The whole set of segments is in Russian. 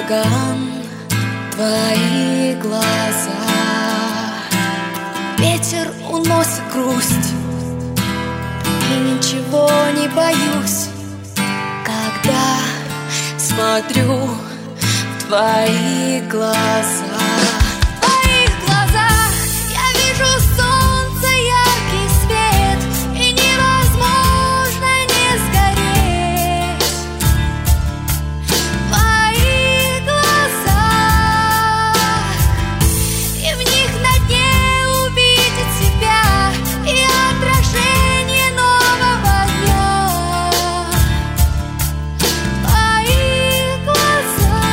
ураган твои глаза. Ветер уносит грусть, и ничего не боюсь, когда смотрю в твои глаза. В твоих глазах я вижу солнце, яркий свет, и невозможно не сгореть. В твоих глазах, и в них на дне увидеть себя и отражение нового дня. В твоих глазах.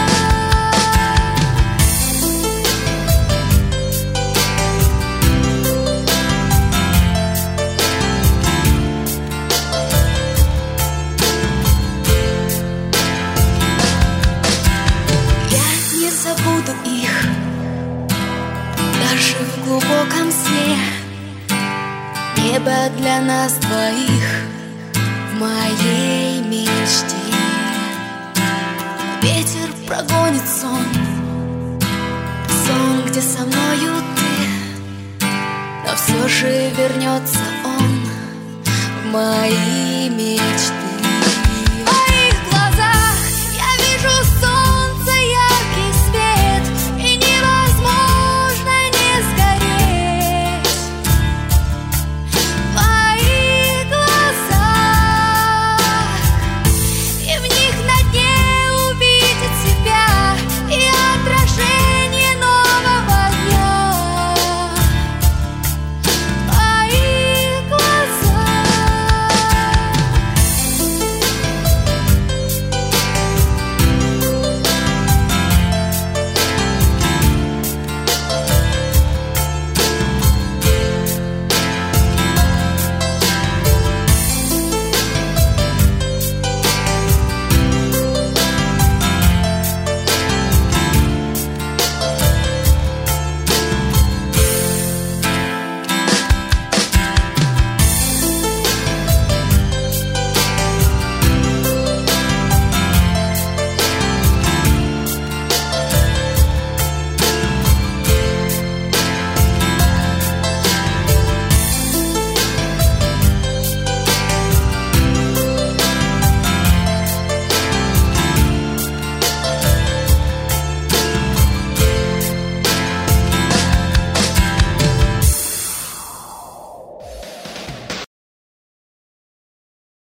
Я не забуду их даже в глубоком сне. Небо для нас двоих в моей мечте. Ветер прогонит сон, сон, где со мною ты, но все же вернется он в мои мечты.